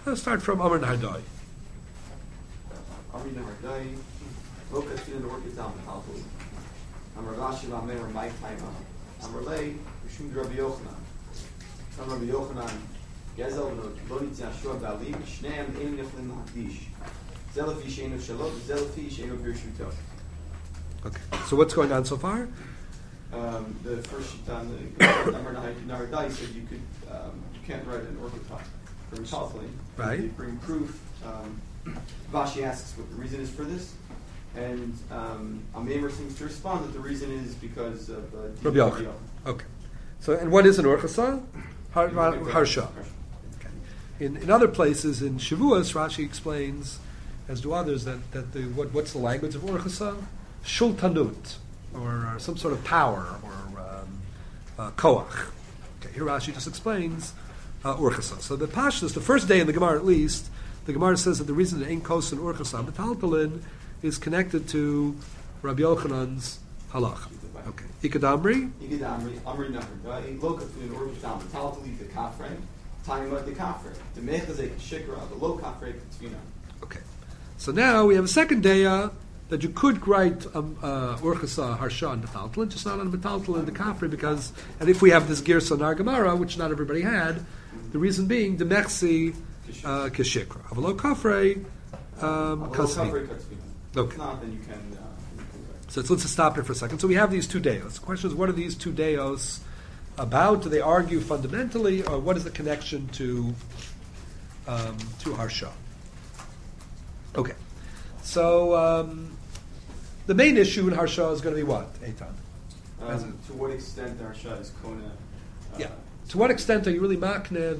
Let's start from Amr Nahardai. Amr Nahardai, Lokas in the Orchid Down the Halfway. Amr Rashi Lamer, my time. Amr Lay, Rishum Rabbi Yochanan. Rabbi Yochanan, Gezel, Lonit Yashua Bali, Shneim, Ein Niflin Hadish. Zelafi Sheno Shalot, Zelafi Sheno Birshuto. Okay, so what's going on so far? The first sheet on the Amr Nahardai said you can't write an orchid talk from Talflin. Right. You bring proof. Vashi asks what the reason is for this. And Ameimer seems to respond that the reason is because of Rabbi Yochanan. Okay. So, and what is an orchasa? Harsha. Okay. In other places, in Shavuos, Rashi explains, as do others, that what's the language of orchasa? Shultanut, or some sort of power, or koach. Okay, here Rashi just explains orchasa. So the Pashtus, the first day in the Gemara at least, the Gemara says that the reason that Ein Kos and orchasa metaltalin is connected to Rabbi Yochanan's halacha. Okay. Ikadamri? Amri Nahardai, Lokafin, Orchid Down the Taltali, the Kafre, Time the Kafre, the Mechazek Shikra, the Low Kafre, Katvina. Okay. So now we have a second daya that you could write Orchasa Harsha on Metaltalin, just not on Metaltalin the Kafre, because, and if we have this Girsa Nar Gemara, which not everybody had, the reason being, the Mechsi Keshikra. Avalo Kafre, Kasvi. Okay. If not, then you can. So let's just stop here for a second. So we have these two deos. The question is, what are these two deos about? Do they argue fundamentally, or what is the connection to Harsha? Okay. So the main issue in Harsha is going to be what, Eitan? To what extent the Harsha is Kona? Yeah. To what extent are you really makne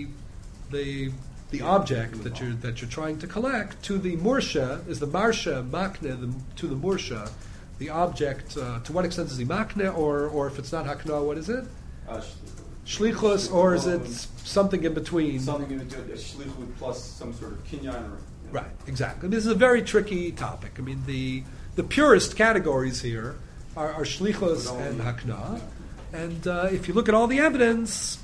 the object that you're trying to collect to the mursha? Is the marsha makne to the mursha the object? To what extent is he makne, or if it's not hakna, what is it? Shlichus, or is it something in between? Something in between, a shlichut plus some sort of kinyan. Right, exactly. This is a very tricky topic. I mean, the purest categories here are shlichus and hakna, and if you look at all the evidence,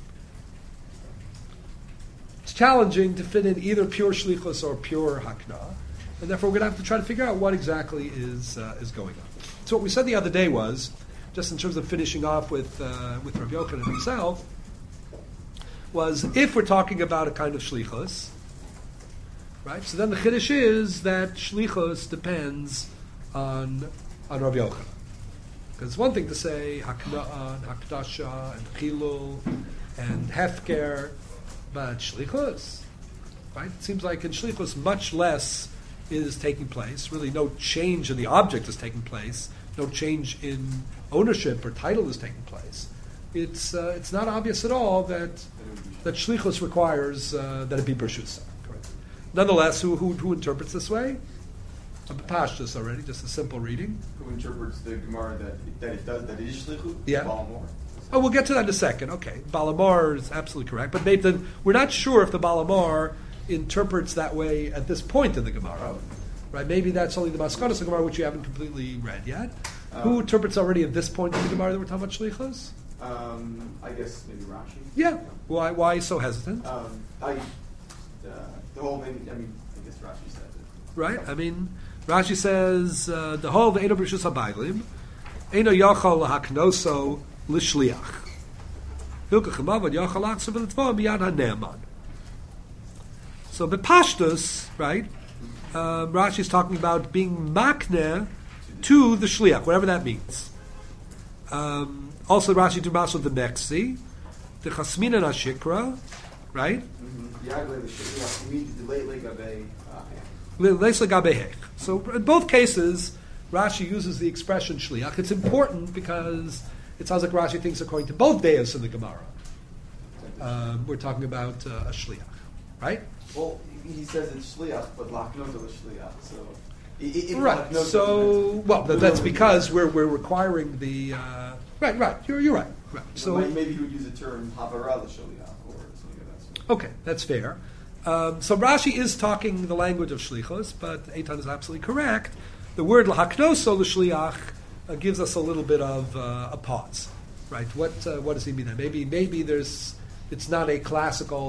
it's challenging to fit in either pure shlichus or pure hakna, and therefore we're going to have to try to figure out what exactly is going on. So what we said the other day was, just in terms of finishing off with Rabbi Yochanan himself, was if we're talking about a kind of shlichus, right? So then the chiddush is that shlichus depends on Rabbi Yochanan. Because it's one thing to say hakna and hakdasha and chilul and hefker, but shlichus, right? It seems like in shlichus much less is taking place. Really, no change in the object is taking place. No change in ownership or title is taking place. It's not obvious at all that shlichus requires that it be bershusa. Nonetheless, who interprets this way? I've passed this already, just a simple reading. Who interprets the Gemara that it is shlichut? Yeah. Balamor. Oh, we'll get to that in a second. Okay, Balamar is absolutely correct, but Nathan, we're not sure if the Balamar interprets that way at this point in the Gemara. Right? Maybe that's only the Maskanos of Gemara, which you haven't completely read yet. Who interprets already at this point in the Gemara that we're talking about shlichus? I guess maybe Rashi. Yeah. Why so hesitant? The whole thing. I mean, I guess Rashi says it. Right. I mean, Rashi says the whole the Eino B'Rishus HaBailim Eino Yachal Haknoso L'Shliach Hilka Chemavad Yachal Aksav L'Tva B'Yad HaNe'eman. So the Pashtus, right? Rashi is talking about being makne to the shliach, whatever that means. Also, Rashi do masel the mexi, the chasmina na shikra, right? So in both cases, Rashi uses the expression shliach. It's important because it sounds like Rashi thinks according to both deos in the Gemara. We're talking about a shliach, right? Well, he says it's shliach, but lachnoto is shliach. So right. So that's because we're requiring the right. You're right. Right. So maybe he would use the term havara l'shliach or something like that. Okay, that's fair. So Rashi is talking the language of shlichus, but Eitan is absolutely correct. The word lahaknoso l'shliach gives us a little bit of a pause. Right. What does he mean there? Maybe it's not a classical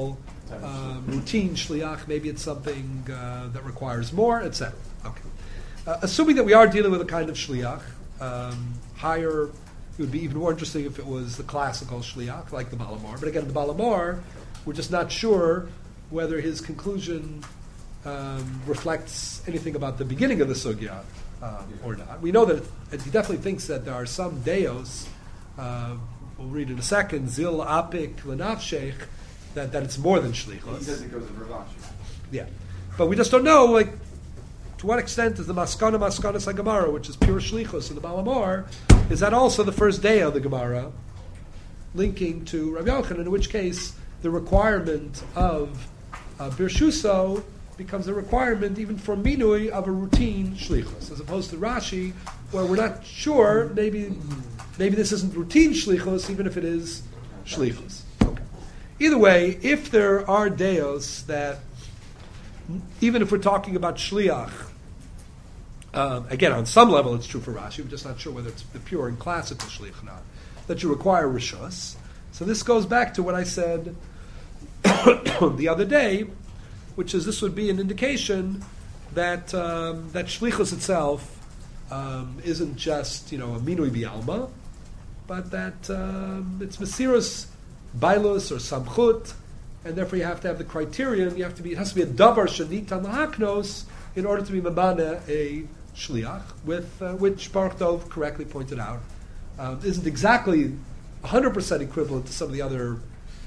routine shliach. Maybe it's something that requires more, etc. Okay. Assuming that we are dealing with a kind of shliach, higher, it would be even more interesting if it was the classical shliach, like the Balamar. But again, the Balamar, we're just not sure whether his conclusion reflects anything about the beginning of the sugya or not. We know that he definitely thinks that there are some deos, we'll read in a second, zil apik lenafshech, that it's more than shlichus. He says it goes in Rav Ashi. Yeah. But we just don't know, like, to what extent is the maskana Gemara, which is pure shlichus in the Balamar, is that also the first day of the Gemara, linking to Rabbi Yochanan, in which case the requirement of Birshuso becomes a requirement even for minui of a routine shlichus, as opposed to Rashi, where we're not sure, maybe this isn't routine shlichus, even if it is shlichus. Okay. Either way, if there are deos that, even if we're talking about shliach, again, on some level it's true for Rashi, we're just not sure whether it's the pure and classical shliach or not, that you require rishus. So this goes back to what I said the other day, which is this would be an indication that that shlichus itself isn't just a minui bialma, but that it's mesirus bailus or samchut, and therefore you have to have the criterion. It has to be a davar shenitan lahaknos in order to be mamana a shliach, with which Baruch Dov correctly pointed out isn't exactly 100% equivalent to some of the other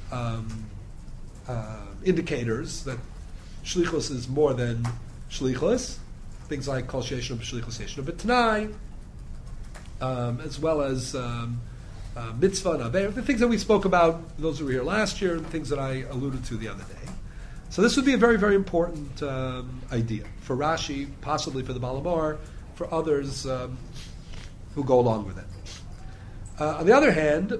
indicators that shlichus is more than shlichus, things like kol sheishnu b'shlichus yeishnu b'tnai, as well as mitzvah and aver, the things that we spoke about, those who were here last year, and things that I alluded to the other day. So this would be a very, very important idea for Rashi, possibly for the Balamar, for others who go along with it. On the other hand,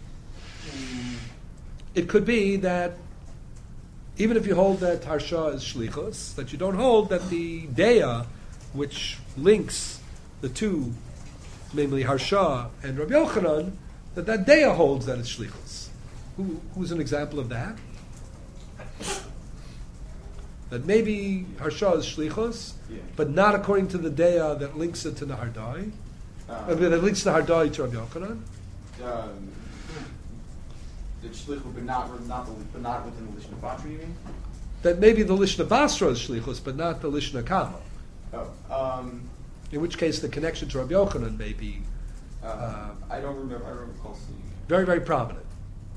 it could be that even if you hold that Harsha is Shlichus, that you don't hold that the Deya, which links the two, namely Harsha and Rabbi Yochanan, that Deya holds that it's Shlichus. Who's an example of that? That maybe Harsha is Shlichus, but not according to the Deya that links it to Nahardai, that links Nahardai to Rabbi Yochanan. The shlichus, but not within the Lishna Batra, you mean? That maybe the Lishna Basra is Shlichus, but not the Lishna Kama. In which case the connection to Rabbi Yochanan may be I don't remember. I don't recall seeing it. Very, very prominent.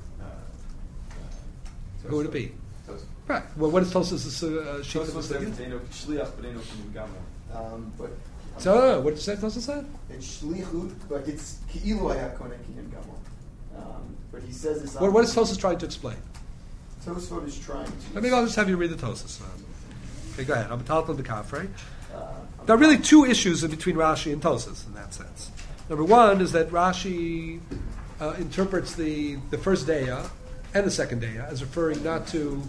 Who would it be? Tosfos. Right. Well, what is Tosfos' sheet of the says shliach, but eno kinyan gamor. But so, what did you say Tosfos said? It's shlichut, but it's ki'ilu haya konen kinyan gamor. But he says this. What is Tosfos trying to explain? Tosfos is trying to. Maybe I'll just have you read the Tosfos. Okay, go ahead. I'm talking the Kafrei. There are really two issues in between Rashi and Tosfos in that sense. Number one is that Rashi interprets the first Deya and the second Deya as referring not to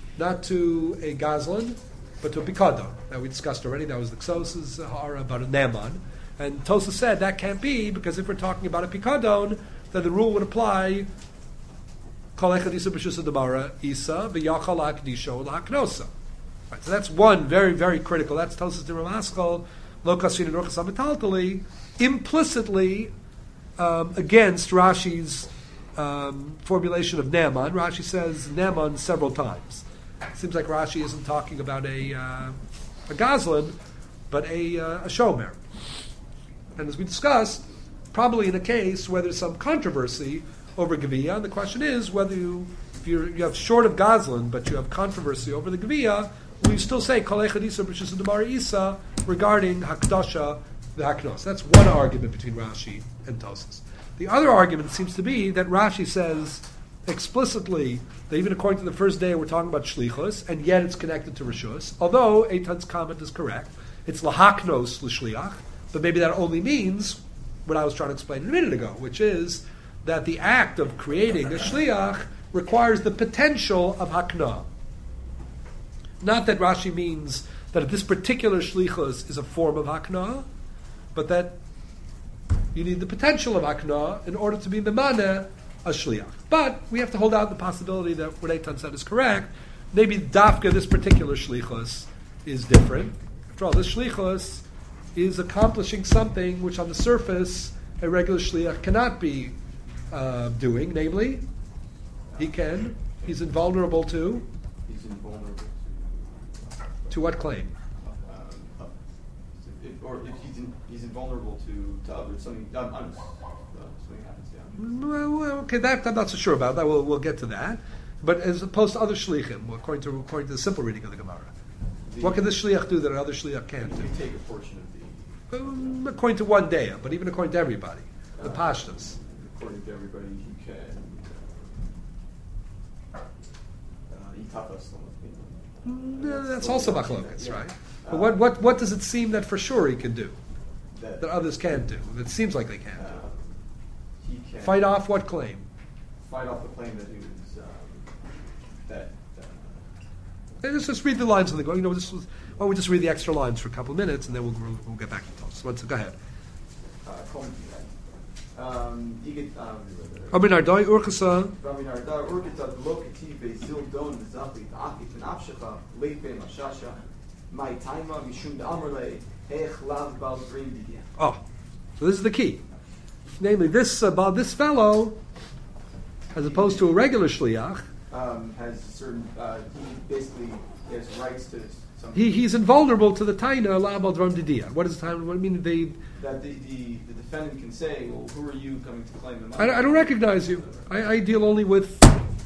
a Gazlan, but to a Pikadon. That we discussed already. That was the Ksos' Hara about a Naaman. And Tosfos said that can't be, because if we're talking about a Pikadon, then the rule would apply Kol echad isa b'shus ha'damara isa v'yachal ha'akdisho l'haknosa. Right, so that's one very, very critical. That's Tosfos Diramaskal, Lo Kasrin and Orchas HaMetaltali, implicitly against Rashi's formulation of Naaman. Rashi says Naaman several times. It seems like Rashi isn't talking about a Gazlan, but a Shomer. And as we discussed, probably in a case where there's some controversy over Geviyah, and the question is whether if you have short of Gazlan, but you have controversy over the Geviyah, will you still say Kol echad isa b'shus ha'damara isa regarding Hakdasha the Haknos? That's one argument between Rashi and Tosfos. The other argument seems to be that Rashi says explicitly that even according to the first day we're talking about Shlichus, and yet it's connected to Rishus. Although Eitan's comment is correct, it's Lahaknos l'shliach, but maybe that only means what I was trying to explain a minute ago, which is that the act of creating a Shliach requires the potential of Hakna. Not that Rashi means that this particular Shlichus is a form of Hakna, but that you need the potential of Hakna in order to be Memana a Shliach. But we have to hold out the possibility that what Eitan said is correct, maybe dafka, this particular shlichus, is different. After all, this shlichus is accomplishing something which on the surface a regular shliach cannot be doing, namely, he's invulnerable to what claim? Or if he's invulnerable to others, something happens. Yeah. Well, okay, that I'm not so sure about. That we'll get to that. But as opposed to other shlichim, according to the simple reading of the Gemara, what can this shliach do that another shliach can't do? You take a portion of the. According to one day, but even according to everybody, the pashtas. According to everybody, he can. That's also machlokas, right? But what does it seem that for sure he can do that others can't do? That seems like they can't do. He can fight off what claim? Fight off the claim that he was Let's just read the lines of the. Why don't we just read the extra lines for a couple of minutes and then we'll get back to those. Go ahead. Rabbi Nardai Urchasa. Rabbi Nardai Urchasa Lokati Bezil Don Zachi Akif and Avshacha Leipe Mashasha My Taima Mishum Amrle Ech Lav Bal Dream Didia. Oh, so this is the key. Namely, this fellow, as opposed to a regular shliach, has certain. He basically has rights to some. He's invulnerable to the taina la bal dram didia. What is the taina? What I mean, that the defendant can say, "Well, who are you coming to claim the?" I don't recognize you. I deal only with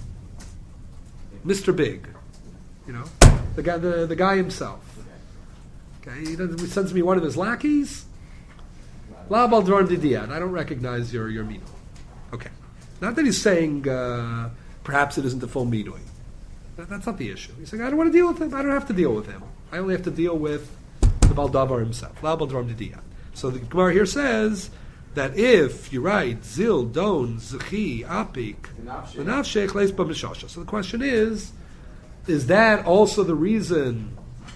Mr. Big. You know, the guy himself. Okay, he sends me one of his lackeys. La bal dram didia, and I don't recognize your mino. Okay, not that he's saying. Perhaps it isn't the full midui. That's not the issue. He's saying, I don't want to deal with him. I don't have to deal with him. I only have to deal with the Baldavar himself. La Baldram Didiyan. So the Gemara here says that if you're right, Zil, Don, Zechi, Apik, Lenavshech, Leis B'Mishasha. So the question is that also the reason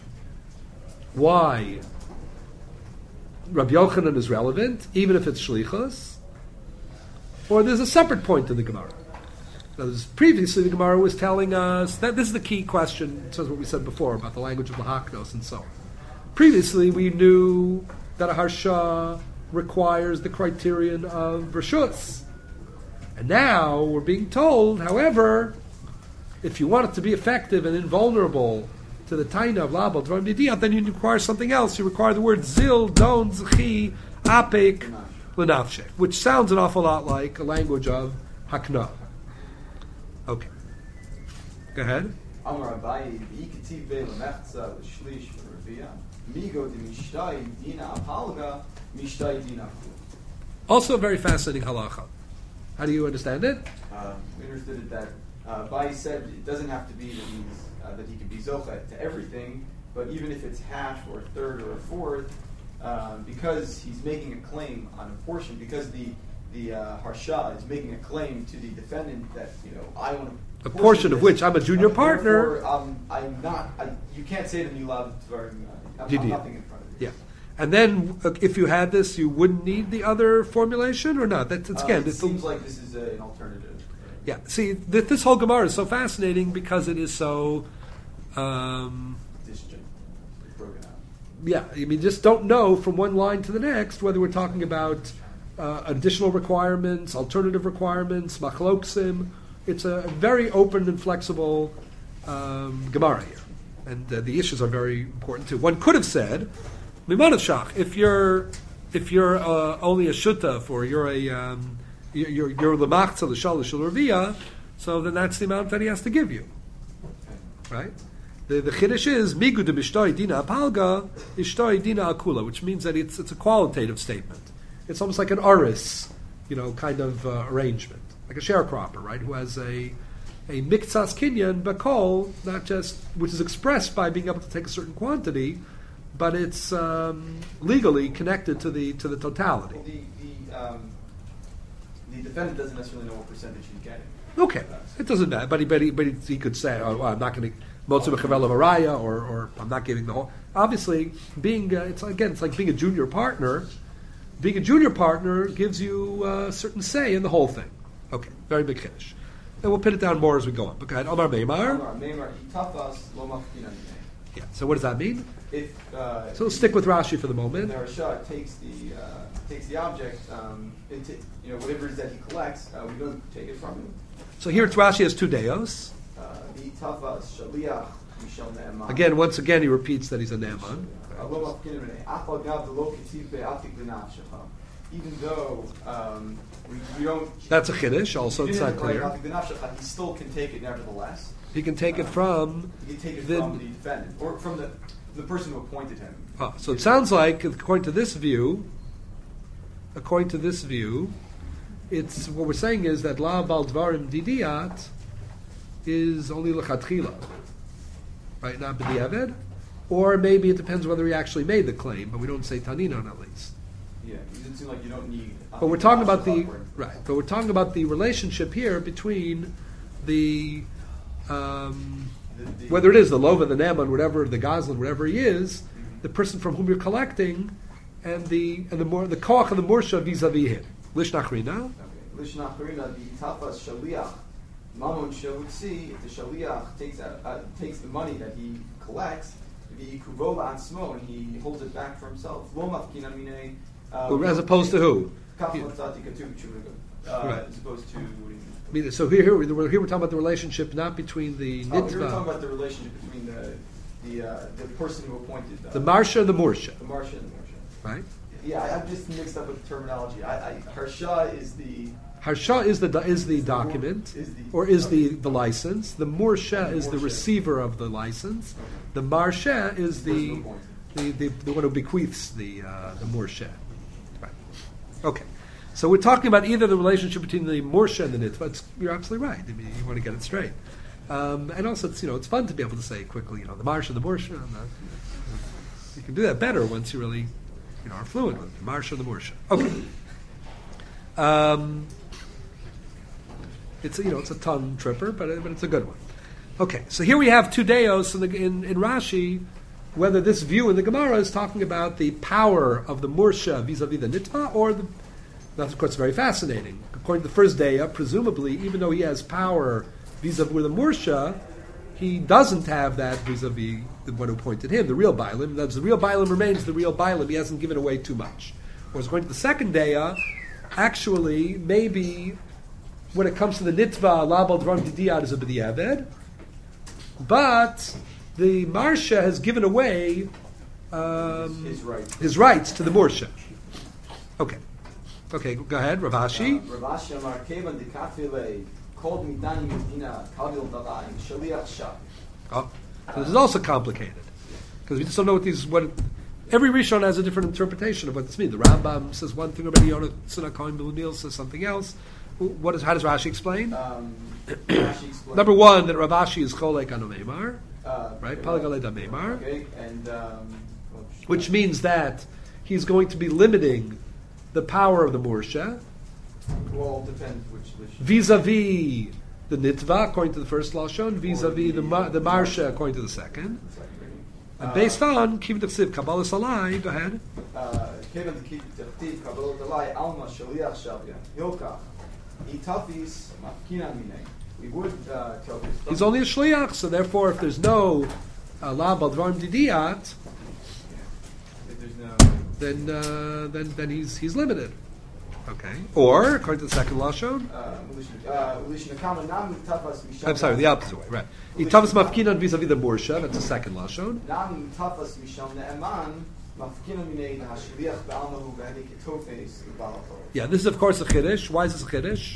why Rabbi Yochanan is relevant, even if it's Shlichus? Or there's a separate point in the Gemara. Now, previously, the Gemara was telling us that this is the key question. It says what we said before about the language of Lahaknos and so on. Previously, we knew that a Harsha requires the criterion of Rishus. And now we're being told, however, if you want it to be effective and invulnerable to the Taina of Labal Dvarim Didiyat, then you require something else. You require the word Zil, Don, Zechi, Apik, Lenavshek, which sounds an awful lot like a language of Hakna. Okay. Go ahead. Also a very fascinating halacha. How do you understand it? We understood it that Bai said it doesn't have to be that he could be zocha to everything, but even if it's half or a third or a fourth, because he's making a claim on a portion, because the Harsha is making a claim to the defendant that, I want a portion of which I'm a junior partner. I'm not. You can't say to me, "Love, I'm nothing in front of you." Yeah, and then if you had this, you wouldn't need the other formulation, or not? That's again. It seems like this is an alternative. Yeah. See, this whole Gemara is so fascinating because it is so. Disjunct, broken out. Yeah, I mean, just don't know from one line to the next whether we're talking about. Additional requirements, alternative requirements, machloksim. It's a very open and flexible Gemara here, and the issues are very important too. One could have said, "Mimanat shach." If you're only a shutaf or you're lemachza l'shalish l'revia, so then that's the amount that he has to give you, right? The chiddush is migu de mishtoi dina apalga ishtoi dina akula, which means that it's a qualitative statement. It's almost like an aris, kind of arrangement, like a sharecropper, right? Who has a miktsas kinyan bakol, not just which is expressed by being able to take a certain quantity, but it's legally connected to the totality. Well, the defendant doesn't necessarily know what percentage he's getting. Okay, it doesn't matter, but he could say, "Oh, well, I'm not going to motzei b'chavel of araya," or I'm not giving the whole. Obviously, it's like being a junior partner. Being a junior partner gives you a certain say in the whole thing. Okay, very big chiddush. And we'll pin it down more as we go on. But go ahead. Omar Meimar. Amar Meimar Itafas lo mafkinan minei. Yeah. So what does that mean? If So we'll stick with Rashi for the moment. the Rasha takes the object, whatever it is that he collects, we don't take it from him. So here it's Rashi has two deos. Itafas shaliach mishal ne'eman. Again, once again, he repeats that he's a ne'eman. Lo mafkinan minei. Achal gav lo ketiv be'atik l'nafshecha. Even though we don't... That's a chiddush. Also, it's not clear. He still can take it nevertheless. He can take it from. He can take it from the defendant or from the person who appointed him. So it sounds like, according to this view, it's what we're saying is that la bal dvarim didiat is only lechatchila, right? Not b'diavad, or maybe it depends whether he actually made the claim, but we don't say taninon at least. Yeah, it doesn't seem like you don't need. But we're talking about the right. But we're talking about the relationship here between the whether it is the lova, the neman, whatever the gazlan, whatever he is, the person from whom you're collecting, and the koach of the mursha vis-a-vis him. Lishnachrina. Lishnachrina the tafas shaliach. Mamun would see if the shaliach takes the money that he collects, the kuvola ansmo, and he holds it back for himself. Lo mafkinan minei. As opposed to who? Right. As opposed to. So here we're talking about the relationship not between the nitva. Here we're talking about the relationship between the person who appointed the marsha and the mursha. The marsha and the mursha. Right. Yeah, I'm just mixed up with the terminology. Harsha is the. Harsha is the document, is the license. The mursha is the receiver of the license. The marsha is the one who bequeaths the mursha. Right. Okay. So we're talking about either the relationship between the mursha and the nitva. You're absolutely right. I mean, you want to get it straight. And also, it's fun to be able to say quickly, the marsha, the mursha. You can do that better once you really, are fluent with it. The marsha, the mursha. Okay. It's a tongue tripper, but it's a good one. Okay, so here we have two deos in Rashi. Whether this view in the Gemara is talking about the power of the mursha vis-a-vis the nitva, or that's of course very fascinating. According to the first daya, presumably, even though he has power vis-a-vis the mursha, he doesn't have that vis-a-vis the one who appointed him, the real bailim. The real bailim remains the real bailim. He hasn't given away too much. Whereas according to the second daya, actually, maybe when it comes to the nitva, labal dvarim didiyad is a b'diavad, but the marsha has given away his rights to the mursha. Okay, go ahead, Rav Ashi. Rav Ashi amar kevan dekafile kol midani medina kavil dalai shaliach shah. Oh, so this is also complicated because we just don't know what every Rishon has a different interpretation of what this means. The Rambam says one thing about Yonah Tzuna Kohen B'Lunil says something else. How does Rashi explain? Rashi explains. Number one, that Rav Ashi is Cholek Anu Meimar, right? Palagalei Da Meimar, okay, and which means that he's going to be limiting the power of the Mursha. Well, it depends which vis-a-vis the Nitva, according to the first Lashon, vis-a-vis the Marsha, according to the second. And based on Kiv T'chsiv Kabbalah Salai, go ahead. Kiv T'chsiv Kabbalah Salai Alma Shaliach Shavya Yokach Itafis Mafkinan Minei. We would tell this. He's only a shliach, so therefore, if there's no la baldvarim didiyat, then he's limited. Okay. Or according to the second lashon, I'm sorry, the opposite way. Right. Itafas mafkinan vis-a-vis the mursha. That's the second lashon. Yeah, this is of course a chiddush. Why is this a chiddush?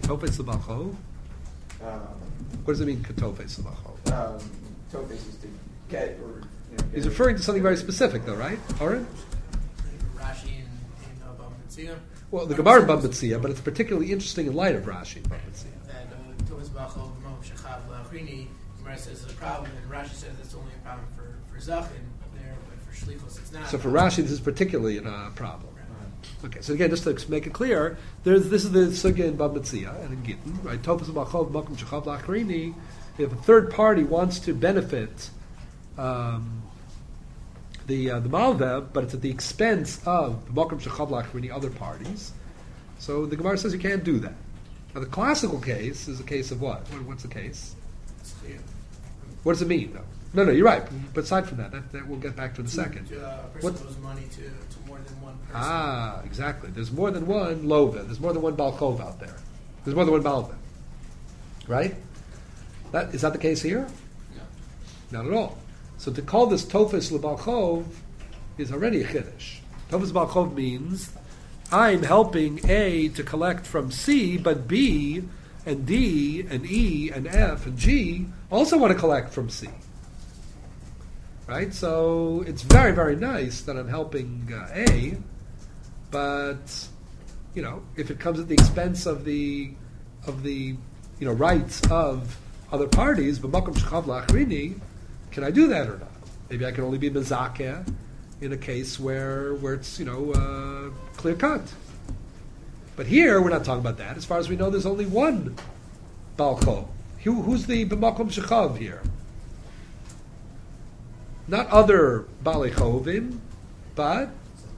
What does it mean, ketofes lebalcho? Ketofes is to get or. He's referring to something very specific, though, right? Oren? Rashi in Bava Metzia. Well, the Gemara in Bava Metzia, but it's particularly interesting in light of Rashi in Bava Metzia. And ketofes lebalcho v'mom shechav la'achrini. Gemara says it's a problem, and Rashi says it's only a problem for zachin there, but for shlichus it's not. So for Rashi, this is particularly a problem. Okay, so again, just to make it clear, this is the sugya in Bava Metzia and in Gittin, right? Topos b'achov makom shechav la'achrini. If a third party wants to benefit the malveh, but it's at the expense of the makom shechav la'achrini other parties, so the Gemara says you can't do that. Now, the classical case is a case of what? What's the case? Yeah. What does it mean, though? No, you're right. But aside from that we'll get back to in a second. A person owes money to more than one person. Ah, exactly. There's more than one lova. There's more than one balchov out there. There's more than one balva. Right? Is that the case here? No. Not at all. So to call this tofes lebalchov is already a chiddush. Tofes lebalchov means I'm helping A to collect from C, but B and D and E and F and G also want to collect from C. Right? So it's very, very nice that I'm helping A, but if it comes at the expense of the rights of other parties, b'makom shechav la'achrini, can I do that or not? Maybe I can only be mezakeh in a case where it's clear cut. But here we're not talking about that. As far as we know, there's only one balchov. Who's the b'makom shechav here? Not other balei chovim, but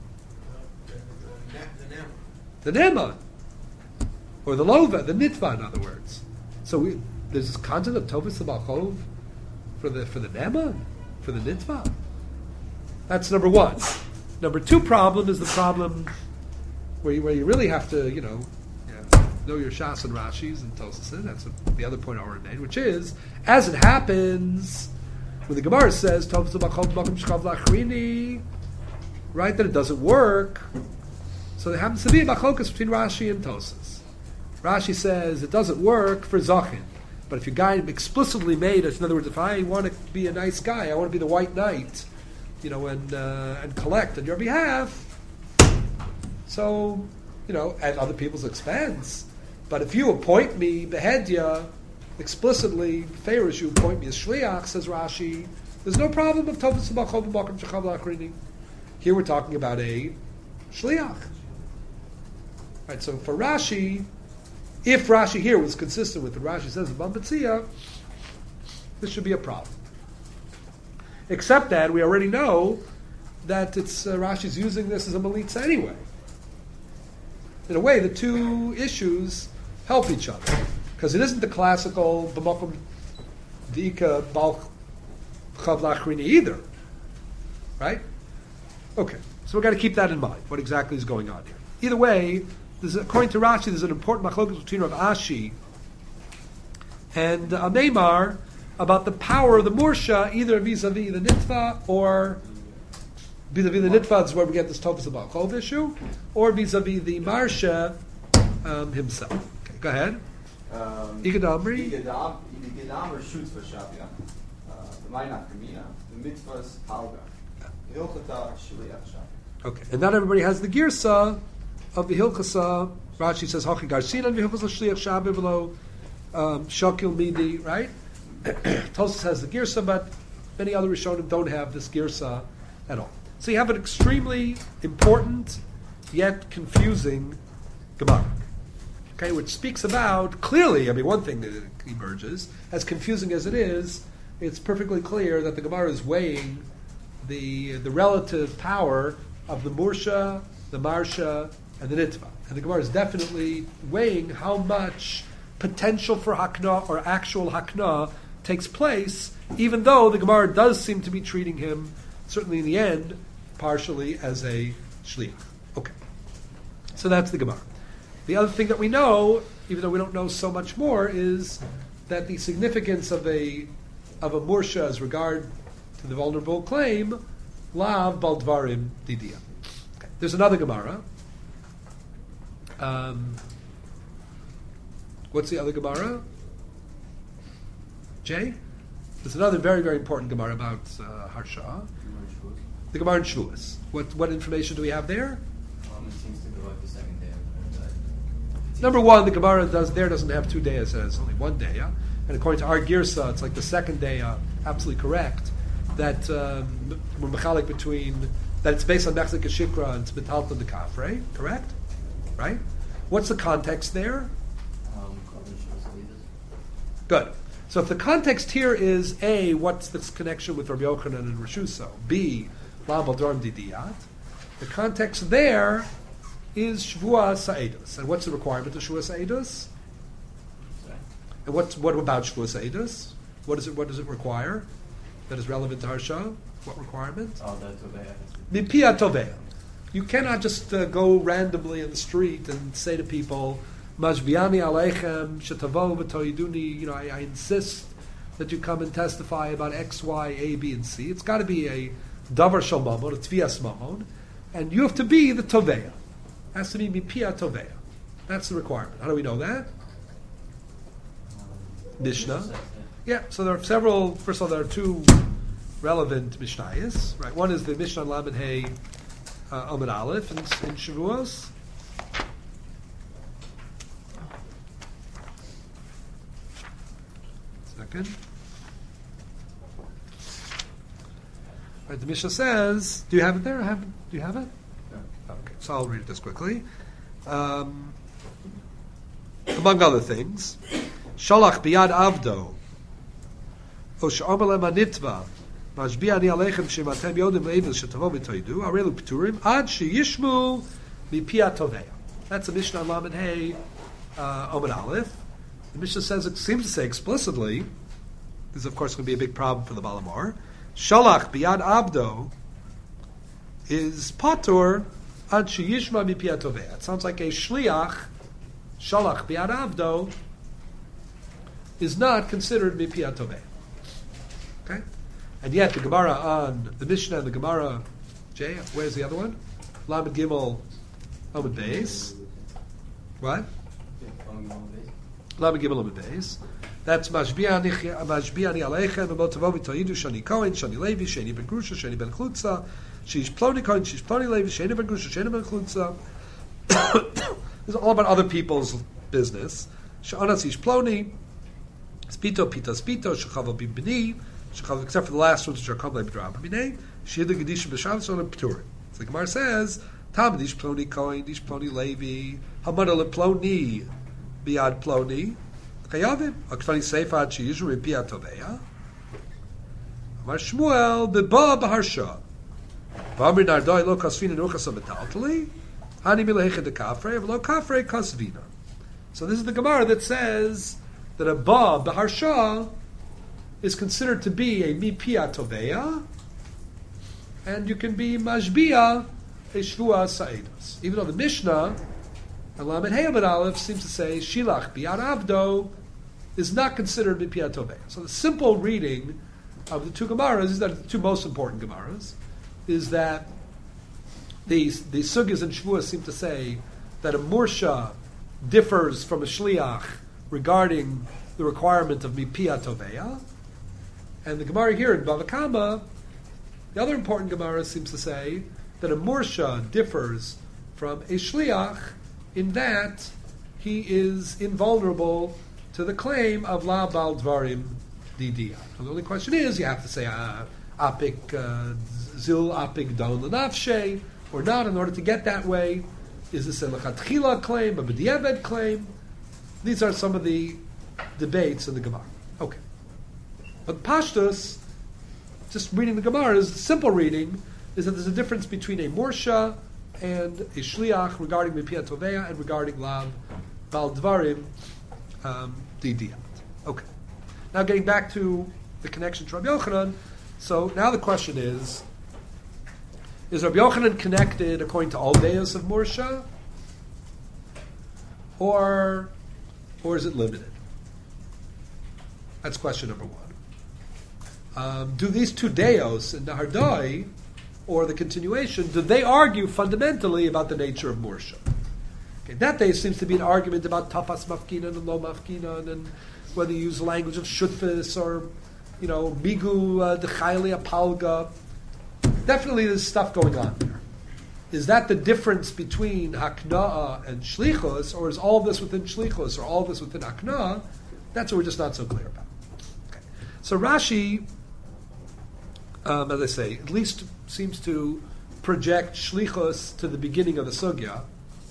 the nema, or the lova, the nitva, in other words. So there's this concept of tofes lebalchov for the nema, for the nitva. That's number one. Number two problem is the problem where you really have to know your Shas and Rashis and Tosasin. That's the other point I already made, which is, as it happens, when the Gemara says tofes lebalchov b'makom shechav la'achrini, right, that it doesn't work. So there happens to be a machlokas between Rashi and Tosas. Rashi says it doesn't work for Zachin. But if your guy explicitly made it, in other words, if I want to be a nice guy, I want to be the white knight, and collect on your behalf, so, at other people's expense. But if you appoint me, behead you, explicitly, favors you, appoint me as shliach, says Rashi, there's no problem of tofes lebalchov b'makom shechav la'achrini. Here we're talking about a shliach. Right, so for Rashi, if Rashi here was consistent with what Rashi says in Bambatzia, this should be a problem. Except that we already know that it's Rashi's using this as a malitza anyway. In a way, the two issues help each other. Because it isn't the classical b'makom dika balchav la'achrini either. Right? Okay, so we've got to keep that in mind, what exactly is going on here. Either way, according to Rashi, there's an important machlokas between Rav Ashi and Neymar about the power of the Mursha, either vis-a-vis the Nitva, or vis-a-vis the Nitva is where we get this tofes lebalchov issue, or vis-a-vis the Marsha himself. Okay, go ahead. Igadamri. Igadamri shoots for Shavia. The Mainach Kamina, the Mitzvah's Palga. Hilchata Shliach Shavia. Okay, and not everybody has the girsa of the Hilchasa. Rashi says Hachi Garsinan v'Hilchasa Shliach Shavia below Shakil Midi, right? Tosas has the girsa, but many other Rishonim don't have this girsa at all. So you have an extremely important yet confusing Gemara, okay, which speaks about clearly. One thing that emerges, as confusing as it is, it's perfectly clear that the Gemara is weighing the relative power of the Mursha, the Marsha, and the Nitva. And the Gemara is definitely weighing how much potential for Hakna or actual Hakna takes place, even though the Gemara does seem to be treating him, certainly in the end, partially as a Shliach. Okay. So that's the Gemara. The other thing that we know, even though we don't know so much more, is that the significance of a Mursha as regard to the vulnerable claim, Lav Baldvarim Didia. Okay. There's another Gemara. What's the other Gemara? Jay? There's another very, very important Gemara about Harsha. The Gemara in Shavuos. What information do we have there? It seems to go like the second day. Number one, the Gemara doesn't have 2 days, it has only 1 day. Yeah? And according to our Girsa, it's like the second day, absolutely correct, that we're mechalik between, that it's based on Mechzik Shikra and it's Metalta de Kafre, correct? Right? What's the context there? Good. So if the context here is A, what's this connection with Rabbi Yochanan and Rishuso? B, Lam Baldvarim Didiyat. The context there is Shvua Sa'edus. And what's the requirement of Shvua Sa'edus? And what about Shvuas Eidos? What does it require that is relevant to Harsha? What requirement? Oh, the Tovea. Mipia Tovea. You cannot just go randomly in the street and say to people, Majbiani Aleichem, Shetavo V'toyiduni, I insist that you come and testify about X, Y, A, B, and C. It's got to be a Davar Shal Mamon, a Tvias Mamon, and you have to be the Tovea. It has to be Mipia Tovea. That's the requirement. How do we know that? Mishnah. Yeah, so there are several, first of all, there are two relevant Mishnayos, right? One is the Mishnah Lamed Hey Amud Aleph in Shavuos. Second. Right, the Mishnah says, do you have it there? Do you have it? No. Okay, so I'll read it this quickly. Among other things, Shalach biyad avdo, o she'omer lem hanitva, mashbi ani aleichem shematem yodim le'evil shetavo v'toidu, arelu p'turim, ad sheyishmu mipia tovea. That's a Mishnah Lamed Hey Amud Aleph. The Mishnah says, it seems to say explicitly, this is of course going to be a big problem for the Balamor, Shalach biyad avdo is patur ad sheyishma mipia tovea. It sounds like a shliach, Shalach biyad avdo, is not considered mipia tovea. Okay? And yet the Gemara on the Mishnah and the Gemara, Jay, where's the other one? Lamed Gimel Amud Beis. What? Lamed Gimel Amud Beis. That's Mashbiani Aleichem B'Motavo V'Toyidu Shani Kohen Shani Levi Shani Ben Grusha Shani Ben Chlutza Shish Ploni Kohen Shish Ploni Levi Shani Ben Grusha Shani Ben Chlutza. This is all about other people's business. Sha'anas Shish Ploni Spito Pita Spito Shechava Bibini Shechava, except for the last ones which are called Leibdrab B'Minei Shida Gedisha B'Shavas on P'turim. So the Gemara says Tam Dish Ploni Kohen Dish Ploni Levi Hamada Le Ploni Biad Ploni Chayavim. Akfani Seifad Sheyizru Mipia Tovea. Amar Shmuel B'Ba B'Harsha. V'Amri Nardoi Lo Kasvina Nuchasa B'Taltali. Hani Mileichet De Kafre V'Lo Kafre Kasvina. So this is the Gemara that says that a Ba B'Harsha is considered to be a Mipia Tovea, and you can be Mashbia a Shvua Sa'idos. Even though the Mishnah and Lamed Hey Amud Aleph seems to say Shilach Biyad Avdo is not considered Mipia Tovea. So the simple reading of the two Gemaras, is that the two most important Gemaras, is that the Sugyas and Shvuas seem to say that a Mursha differs from a Shliach regarding the requirement of Mipia Tovea, and the Gemara here in Bava Kama, the other important Gemara seems to say that a Mursha differs from a Shliach in that he is invulnerable to the claim of La Bal Dvarim Didia. So the only question is, you have to say Apik Zil Apik Don L'Nafshe or not in order to get that way. Is this a Lechatchila claim, a B'diavad claim? These are some of the debates in the Gemara. Okay. But Pashtus, just reading the Gemara, is simple reading, is that there's a difference between a Mursha and a Shliach regarding Mipia Tovea and regarding Lav Bal Dvarim Didiyat. Okay. Now getting back to the connection to Rabbi Yochanan, so now the question is Rabbi Yochanan connected according to all deos of Mursha? Or is it limited? That's question number one. Do these two deos in the Hardai, or the continuation, do they argue fundamentally about the nature of Mursha? Okay, that day seems to be an argument about Tafas Mafkinan and Lo Mafkinan, and whether you use the language of Shutfis or, Migu Dechayli Apalga. Definitely there's stuff going on there. Is that the difference between Hakna'ah and Shlichus, or is all this within Shlichus, or all this within Hakna'ah? That's what we're just not so clear about. Okay. So Rashi, as I say, at least seems to project Shlichus to the beginning of the Sugya,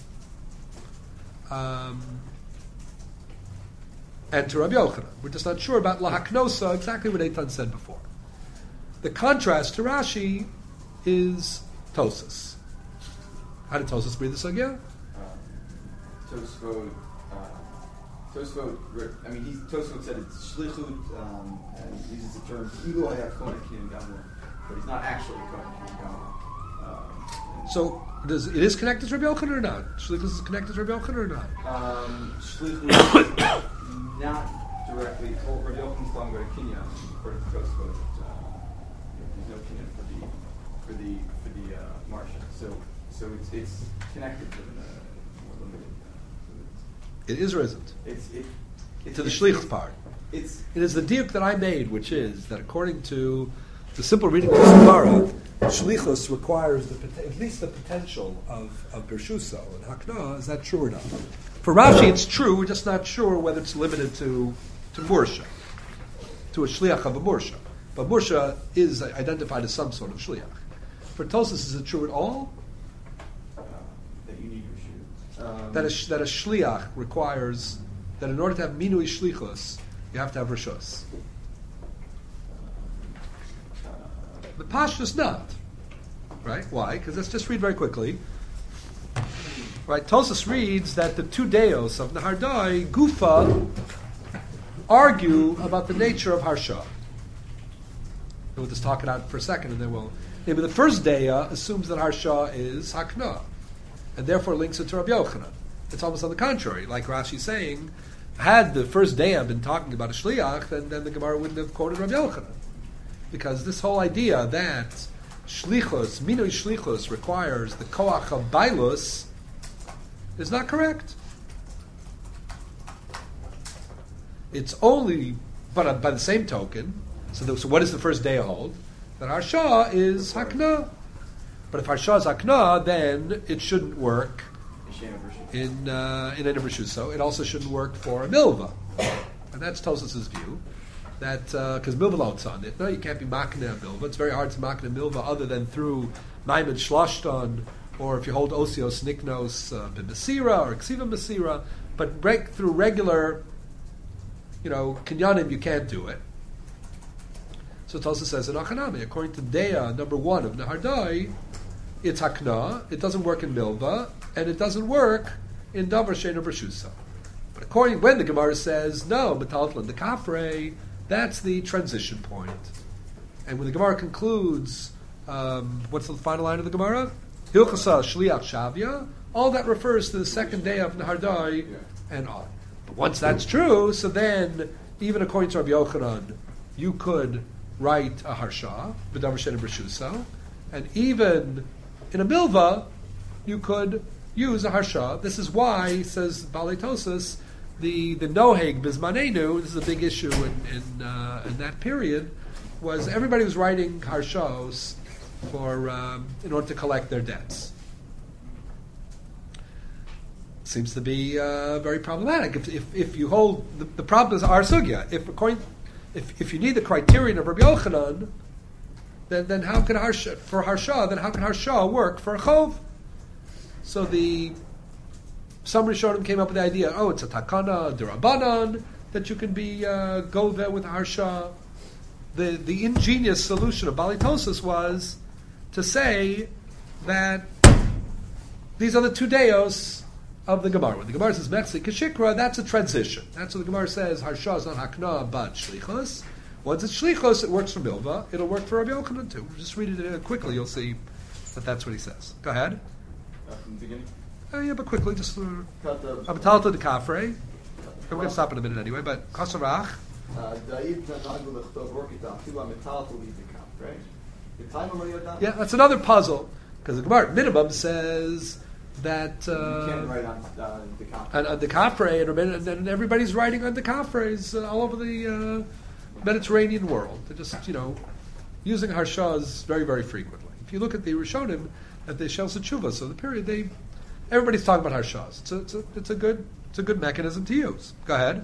and to Rabbi Yochanan. We're just not sure about Lahaknosa, exactly what Eitan said before. The contrast to Rashi is Tosas. How did Tosas read the Sugya? Tosfot Tosfot, Tosfot said it's shlichut, and uses the term ilu hayat kohen kinyan gamur, but he's not actually kohen kinyan gamur. So it is connected to Rabbi Yochanan or not? Shlichus is connected to Rabbi Yochanan or not? Shlichut not directly. Well, Rabbi Yochanan's talking about a kinyan, according to Tosfot. There's no kinyan for the marsha. So it's connected to the more limited. It is or isn't? It's To the shlichus part. It is the diuk that I made, which is that according to the simple reading of this Gemara, shlichus requires at least the potential of Bershuso and Hakna. Is that true or not? For Rashi, it's true. We're just not sure whether it's limited to Mursha, to a shliach of a Mursha. But Mursha is identified as some sort of shliach. For Tosfos, is it true at all? That you need Rishus. That a shliach requires that in order to have minui shlichus, you have to have rishus. The Pashtus not. Right? Why? Because let's just read very quickly. Right? Tosfos reads that the two deos of Nehardai, Gufa, argue about the nature of Harsha. We'll just talk it out for a second and then we'll... Maybe the first deya assumes that Harsha is Hakna, and therefore links it to Rabbi Yochanan. It's almost on the contrary. Like Rashi saying, had the first deya been talking about a shliach, then the Gemara wouldn't have quoted Rabbi Yochanan. Because this whole idea that shlichus, minui shlichus, requires the koach of bailus is not correct. It's only, but by the same token, so what does the first deya hold? That Harsha is Hakna. But if Harsha is Hakna, then it shouldn't work in any Rishus. It also shouldn't work for a Milva. And that's Tosfos' view. That because Milva loans on it. No, you can't be Makna Milva. It's very hard to Makna Milva other than through Maimon Shloshton, or if you hold Osios Niknos B'Mesira or Ksiva Mesira. But through regular, Kinyanim, you can't do it. So Tosfos says in Achanami, according to Deya number 1 of Nehardai, it's Hakna, it doesn't work in Milva, and it doesn't work in Davar She'eino Bershusa. But when the Gemara says, no, Metaltlan the Kafre, that's the transition point. And when the Gemara concludes, what's the final line of the Gemara? Hilchasa Shliach Shavya, all that refers to the second day of Nehardai and on. But once that's true, so then, even according to Rabbi Yochanan, you could write a Harsha, B'davar She'eino Bershusa, and even in a Milva, you could use a Harsha. This is why, says Balei Tosfos, the Noheg Bizmanenu, this is a big issue in that period, was everybody was writing Harshos in order to collect their debts. Seems to be very problematic. If you hold, the problem is our sugya. If you need the criterion of Rabbi Yochanan, then how can Harsha work for a chov? So some Rishonim came up with the idea, it's a takana d'Rabbanan that you can be goveh with Harsha. The ingenious solution of Balei Tosfos was to say that these are the two deos of the Gemara. When the Gemara says Mechzi Kashikra, that's a transition. That's what the Gemara says, Harsha is not Hakna, but Shlichos. Once it's Shlichos, it works for Milva. It'll work for Rabbi Yochanan too. Just read it quickly, you'll see that that's what he says. Go ahead. From the beginning? Yeah, but quickly, just for Abatalta de Kafre. We're going to stop in a minute anyway, but Kasarach. Yeah, that's another puzzle, because the Gemara minimum says that you can't write on the Kafre, and everybody's writing on the Kafres all over the Mediterranean world. They're just, using Harshas very, very frequently. If you look at the Rishonim, at the Shel Tshuva, so the period, everybody's talking about Harshas. It's a good mechanism to use. Go ahead.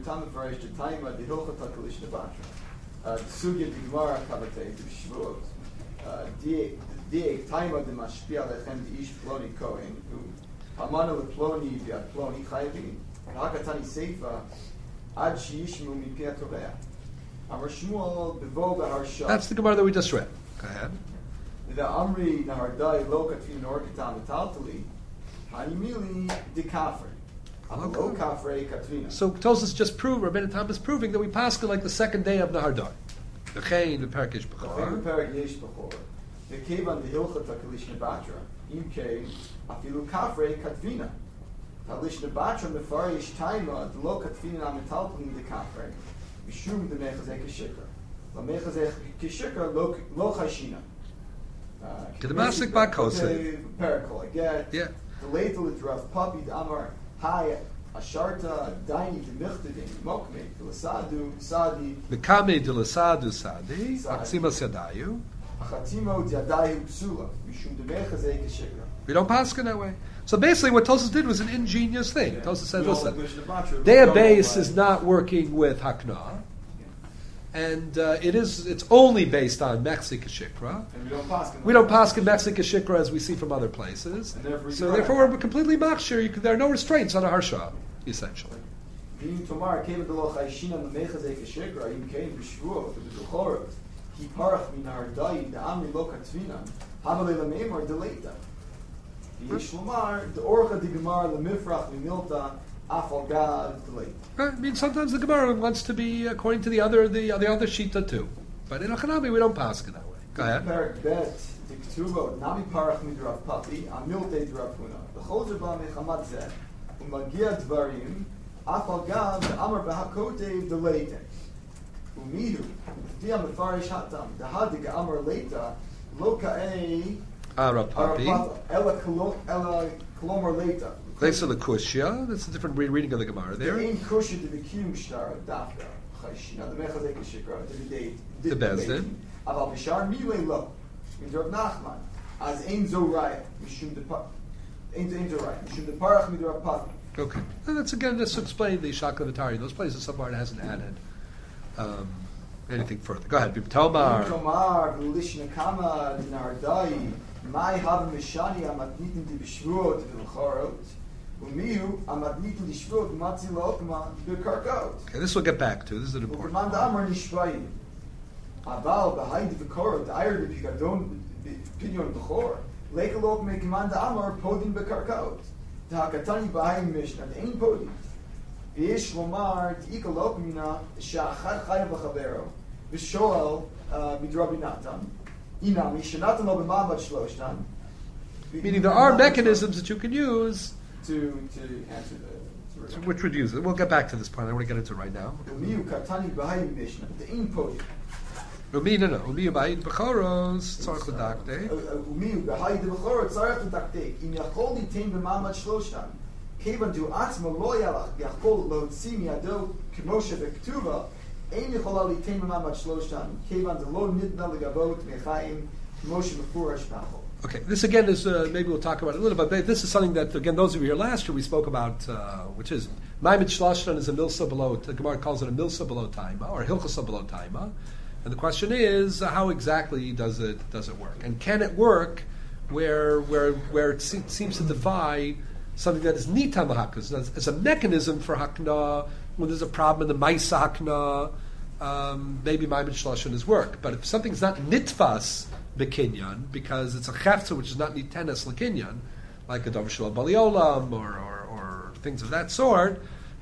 That's the Gemara that we just read. Go ahead. The Amri Nahardai Lokat Fin Orkitam Metaltali Hanimili Dikafri. Lo kafrei katvina. So Tosas just proved, Rabbeinu Tam is proving that we paskin like the second day of Nahardar. The Chayin, the Perikish B'chor. Perek yesh b'chor. The kevan the hilchot hakalish nebatra. Im kein afilu kafrei katvina. Halish nebatra mefarish taima the lo katvina ametalpin the kafrei. Mishum the mechazek kishikra. La mechazek kishikra lo chashina. Kedemasik bakose. Perikol again. Yeah. The ladle is rough puppy the amar hai asharta daini the michtadin mokme the lasadu sadi Bekame de Lasadu Sadi, Aksimas Yadayu. achatimo diadayu psula mishum the mechazek kishikra. We don't paskin that way. So basically what Tosas did was an ingenious thing. Tosas said, listen, Dea Beis is not working with Hakna. And it's only based on Mexica Shikra. And We don't paskin Mexica Shikra as we see from other places. So therefore we're completely machshir. There are no restraints on a harsha, essentially. Being tomorrow came to loch aishina the mechazek kishikra im came b'shvuot the b'chorot he parach minar dayi the amri lo katvina hamalei lamemar deleta the yishlomar the orcha the gemar the mifrach v'milta afal gad deleta. Right? I mean, sometimes the Gemara wants to be according to the other Shita too. But in Achanami we don't paskin that way. Go ahead. Perak bet the ketubot nami parach midrav papi amilte drav huna the chozer ba mechamad zeh umagia dvarim afal gad the amar b'hakote deleta. Umihu, Diam Mefarish Hatam, the Hadig Amar Leita, Loka Rav Papi. Ella Kolomar Leita. Lesa the Kushya. That's a different reading of the Gemara there. The Ain Kusha to the Kiyum Shtar, Dafka, Chayshina, the Mechazek Shikra, to the date. The Bezdin. Aval Bishar Mile Lo, Midrav Nachman, as Ain Zoraya, Mishum the Ain Zoraya, Mishum the Parach Midrav Papi. Okay. And that's again just to explain the Shakla Vatari. Those places somewhere it hasn't added anything further. Go ahead. Tomar. Tomar, Lishna Kama, Nardai, Mai Hab Mishani, Amatnitin to Bishvot, Vilchorot, Umiu, Amatnitin to Shvot, Matzi Lokma, Bilkarkot. Okay, this we'll get back to. This is an important Manda Amar Nishvayim. Aval, Bahai de Vikorot, Iyer de Pigadon, Pidyon Bechor, Lekalok make Manda Amar, Podin Bekarkot. Tahakatani Bahai Mishnah, the Ain Podin. V'ish lomar t'ika lokmina sha'achad chayav l'chavero v'shoel midrabi natan inami shenatan lo b'mamad shloshtan. Meaning there are mechanisms that you can use to answer the which would use it. We'll get back to this part. I don't want to get into it right now. Umiyu katani b'hayim mishnah the in podium. Umiyu b'ayid b'choros tzarich l'dakte. Umiyu b'hayid b'chorot tzarich l'dakte im yachol litain b'mamad shloshtan. Kevan to atzma lo yalach yachol lo tzimi ado k'moshe v'ktuva ein yichola litain b'mamad shloshtan kevan to lo nitna legavot mechayim k'moshe mefurash b'achol. Okay, this again is maybe we'll talk about it a little bit. This is something that again those of you here last year we spoke about, which is Ma'amad Shloshtan is a milsa below. The Gemara calls it a milsa below taima or hilchasa below taima, and the question is how exactly does it work, and can it work where it seems to defy something that is nita mahaknas as a mechanism for hakna when there's a problem in the ma'isa hakna. Maybe Ma'amad Shloshtan is work, but if something's not nitfas bekinyan, because it's a chefza which is not nitenes lekinyan, like a davar shel baliolam or things of that sort.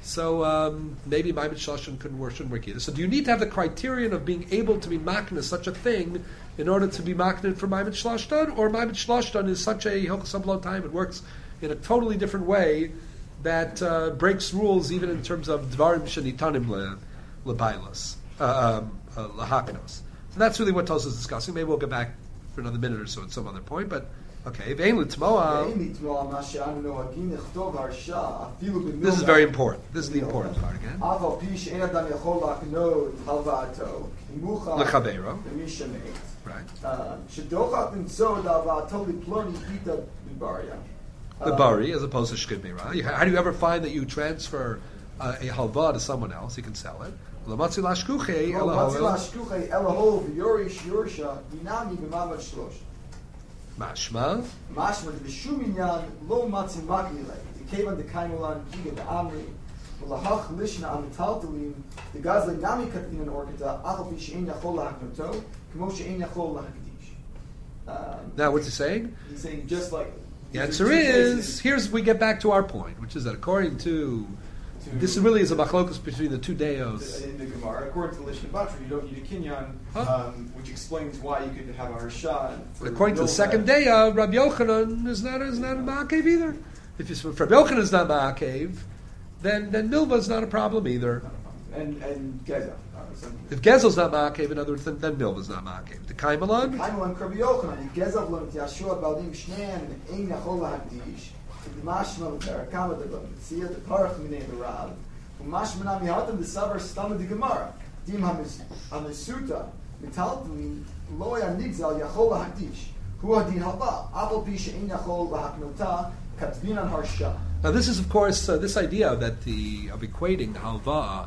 So maybe Ma'amad Shloshtan shouldn't work either. So do you need to have the criterion of being able to be makna such a thing in order to be makna for Ma'amad Shloshtan, or Ma'amad Shloshtan is such a hilchos below time it works in a totally different way that breaks rules even in terms of dvarim shenitanim lebailas lahaknos. So that's really what Tosas is discussing. Maybe we'll get back for another minute or so at some other point. But okay, this is very important. This is the important part again. Lechavero. Right. The bari, as opposed to shkibira. How do you ever find that you transfer a halva to someone else? You can sell it. Lamatzi lashkuche Mashma. Mashma the shuminyan lo matzi makile. The kevan the kaimulan kiga the amri. Ulahach lishna amitaltalim. The gazle nami katin orkita. Achal fi she'en yachol lahaknoto. Kmo she'en yachol lahakdish. Now, what's he saying? He's saying just like The answer is, we get back to our point, which is that according to this really is a machlokus between the two deos. In the Gemara, according to Lishna Batra, you don't need a kinyan, which explains why you could have a harsha. According to the second dea, Rabbi Yochanan is not a ma'akev either. If Rabbi Yochanan is not ma'akev, then milva is not a problem either. And Gezel. If Gezel's not ma'akev, in other words, then milva is not ma'akev. The Kaimalan? Kaimalan Rabbi Yochanan, Gezel lo Yashua Baldim Shnean Ein Yachol Lahakdish. Mashma Karakama the Tzia the Parach Minei the Rab. Mashma Mihatam the Savar Stama the Gemara. Dim Hamisuta Mitaltumi Loya Nigzal Yachol Lahakdish. Huadin Haba Abel Pisha Ein Yachol Lahaknota Katzbinan Harsha. Now this is, of course, this idea that of equating halva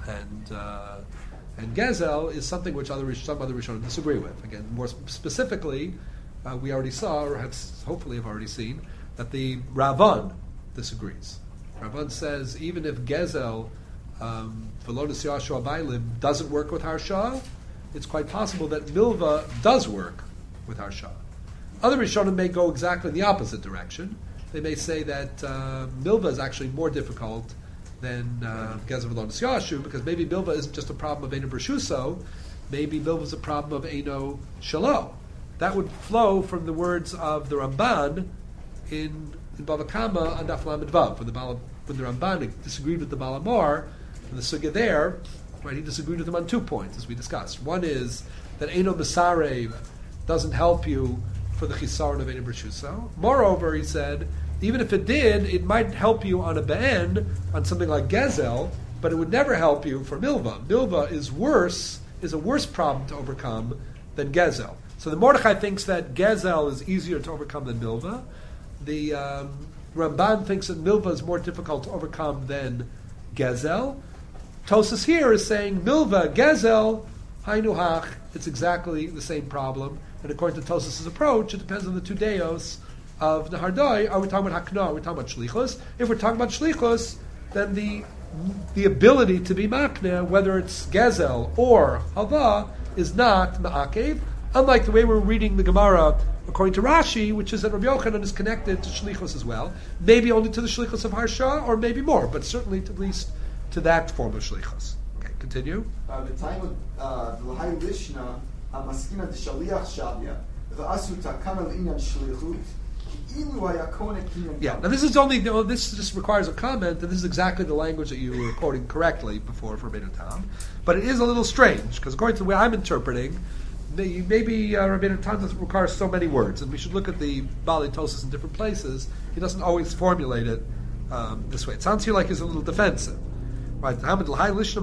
and gezel is something which some other Rishonim disagree with. Again, more specifically, we already saw, or hopefully have already seen, that the Ravan disagrees. Ravan says even if gezel velonis yashua bailim doesn't work with harsha, it's quite possible that milva does work with harsha. Other Rishonim may go exactly the opposite direction. They may say that milva is actually more difficult than gezel velonis yashu, because maybe milva isn't just a problem of eino b'rshuso, maybe milva is a problem of eino shalo. That would flow from the words of the Ramban in Bava Kama on Daf Lamed Vav. When the Ramban disagreed with the Balamor, and the sugya there, right, he disagreed with him on 2 points, as we discussed. One is that Eino Besarev doesn't help you for the Chisaron of Eino B'rshuso. Moreover, he said, even if it did, it might help you on a Be'en, on something like Gezel, but it would never help you for Milva. Milva is a worse problem to overcome than Gezel. So the Mordechai thinks that Gezel is easier to overcome than Milva. The Ramban thinks that Milva is more difficult to overcome than Gezel. Tosas here is saying Milva, Gezel, Hainu Hach, it's exactly the same problem. And according to Tosas' approach, it depends on the two deos of Nahardoi. Are we talking about Hakna? Are we talking about Shlichus? If we're talking about Shlichus, then the ability to be Makne, whether it's Gezel or Hava, is not Ma'akev. Unlike the way we're reading the Gemara according to Rashi, which is that Rabbi Yochanan is connected to Shlichus as well. Maybe only to the Shlichus of Harsha, or maybe more, but certainly at least to that form of Shlichus. Okay, continue. The time of the L'hai Lishna, Amaskina de Shaliach Shavya, the Asu Takana L'inyan Shlichut, yeah, now this just requires a comment, and this is exactly the language that you were quoting correctly before for Rabbeinu Tam. But it is a little strange, because according to the way I'm interpreting, maybe Rabbeinu Tam doesn't require so many words, and we should look at the Bali Tosas in different places. He doesn't always formulate it this way. It sounds here like he's a little defensive. Right? And if it's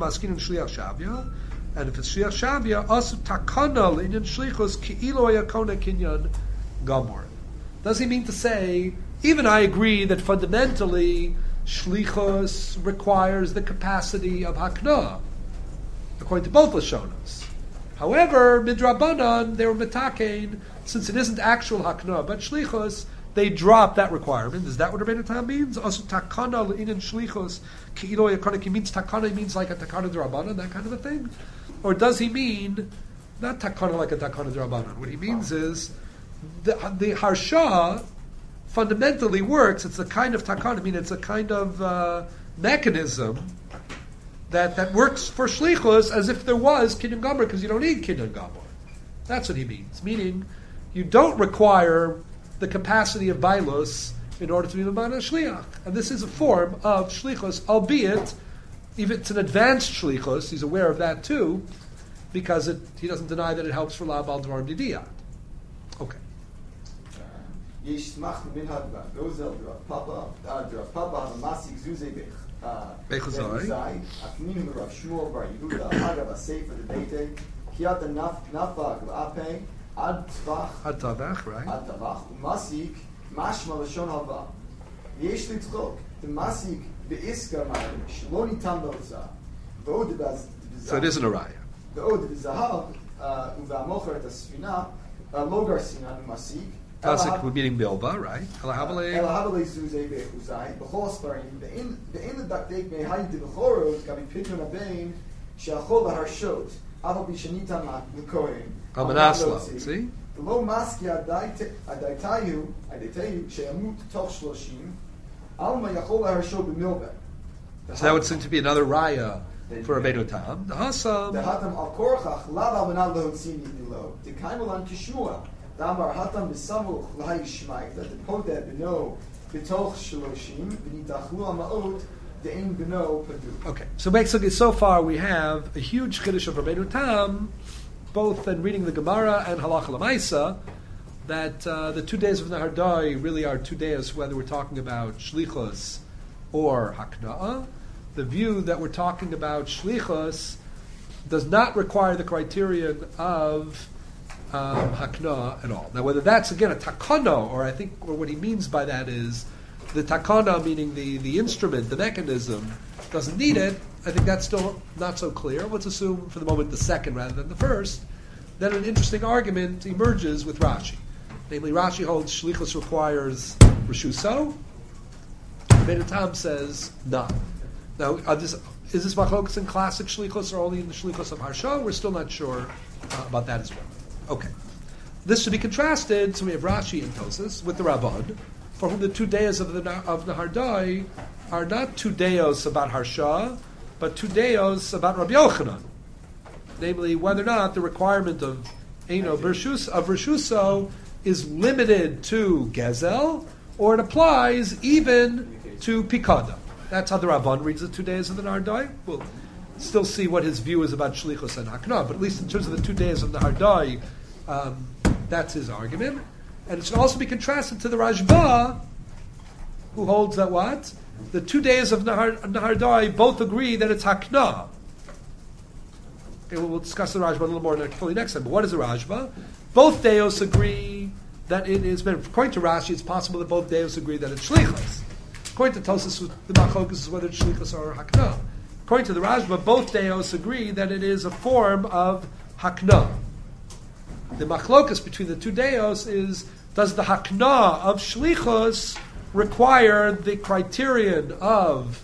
Shliach Shavya, asu takana l'inyan shlichus ki'ilo yakona kinyan gamor. Does he mean to say, even I agree that fundamentally shlichus requires the capacity of hakna, according to both Lashonos. However, midrabanan, they were metakein, since it isn't actual hakna, but shlichus, they drop that requirement. Is that what Rabbeinu Tam means? Also, takana l'inin shlichus ki'ilo yakana, he means takana, means like a takana d'Rabbanan, that kind of a thing? Or does he mean, not takana like a takana d'Rabbanan, what he means is, the harsha fundamentally works. It's a kind of takana. I mean, it's a kind of mechanism that works for shlichus as if there was kinyan gomer, because you don't need kinyan gomer. That's what he means. Meaning, you don't require the capacity of bailus in order to be the mana shliach. And this is a form of shlichus, albeit if it's an advanced shlichus, he's aware of that too, because he doesn't deny that it helps for la bal dvarim didiyat. Okay. Yishmach bin hadba gozel Papa Masik Zuzebech Bechazai Akmin Rav Shmuel Bar Yehuda Agav Sefer the Beite Kiat Nafag Ape Ad Tavach right Ad Tavach Masik Mashma Lashon Hava Yesh Litzchok the Masik Beiska Mar Shloni Tamdoza Vodebaz. So it isn't a raya. The Od Zahav Uvamocher at the Sfina Logar Sinan Masik. Classic meaning Bilba, right? Elahavale Zuzei Bechuzai, Bechol Sparim, the in the Dakdek may hide the Bechoros, Gabi Pitron Abain, Shachol Harshot, Aval Bishanitan Lukoim. Almanaslo, see? Lo maski adaitayu she'amut toch shloshim alma yachol harsho b'milbeh. So that would seem to be another raya for Rabbeinu Tam. The Hasam. The hatam al korchach lav al manal lo tzini bilo. The kaimulan kishmua. Damar hatam b'samuch l'hayishmai. That the podeh b'no b'toch shloshim v'nitachlu ha'ma'ot de'en b'no padu. Okay, so basically, so far we have a huge chiddush of Rabbeinu Tam, both in reading the Gemara and Halacha L'maisa, that the 2 days of Nahar Dai really are 2 days, whether we're talking about Shlichus or Hakna'ah. The view that we're talking about Shlichus does not require the criterion of Hakna'ah at all. Now, whether that's, again, a takana, or I think what he means by that is the takana, meaning the instrument, the mechanism, doesn't need it, I think that's still not so clear. Let's assume for the moment the second rather than the first. Then an interesting argument emerges with Rashi. Namely, Rashi holds Shlichus requires Rishuso. Rabbeinu Tam says not. Now, is this machlokas in classic Shlichus or only in the Shlichus of Harsha? We're still not sure about that as well. Okay. This should be contrasted, so we have Rashi and Tosas with the Rabban, for whom the 2 days of Nahar Dai are not 2 days about Harsha, but 2 days about Rabbi Yochanan. Namely, whether or not the requirement of Rishuso is limited to Gezel, or it applies even to Pikada. That's how the Rabban reads the 2 days of the Nahar Dai. We'll still see what his view is about Shlichus and Hakna, but at least in terms of the 2 days of the Nahar Dai, that's his argument. And it should also be contrasted to the Rashba, who holds that what? The 2 days of Nahar Dai both agree that it's Hakna. Okay, we'll discuss the Rashba a little more fully next time. But what is the Rashba? Both Deos agree that it is, according to Rashi, it's possible that both Deos agree that it's Shlichus. According to Tosas, the Machlokas is whether it's Shlichus or Hakna. According to the Rashba, both Deos agree that it is a form of Hakna. The Machlokas between the 2 Deos is, does the Hakna of Shlichus require the criterion of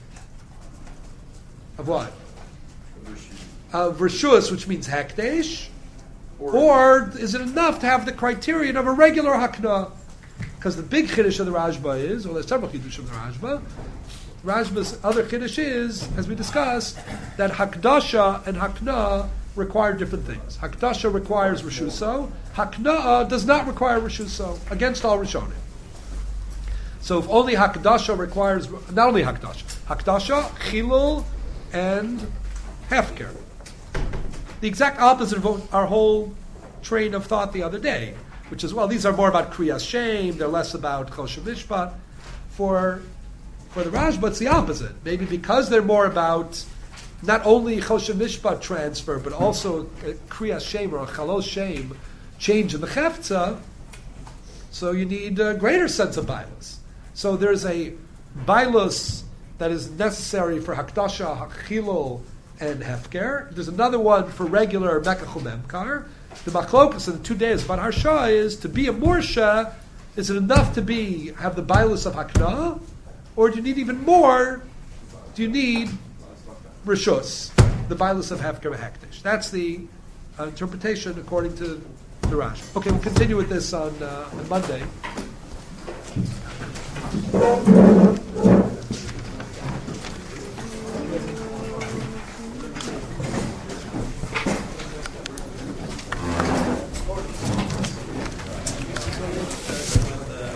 what? Of Rishus, which means Hekdesh, or is it enough to have the criterion of a regular Hakna? Because the big Chiddush of the Rashba is, or there's several Chiddush of the Rashba, Rashba's other Chiddush is, as we discussed, that Hakdasha and Hakna require different things. Hakdasha requires Rishuso, Hakna does not require Rishuso, against all Rishonim. So if only Hakdasha requires, not only Hakdasha, Chilul, and Hefker. The exact opposite of our whole train of thought the other day, which is, well, these are more about Kriyas Shem, they're less about Choshev Mishpat. For the Rashba, it's the opposite. Maybe because they're more about not only Choshev Mishpat transfer, but also Kriyas Shem or a Chalos Shem, change in the Chefza, so you need a greater sense of Bailus. So there's a Bailus that is necessary for Hakdasha, Chilul, and Hefker. There's another one for regular Mekach Memkar. The Machlokas in the 2 days about Harsha is to be a Morsha, is it enough to have the Bailus of Hakna? Or do you need even more? Do you need Rishus, the Bailus of Hefker Hektish? That's the interpretation according to the Rash. Okay, we'll continue with this on Monday.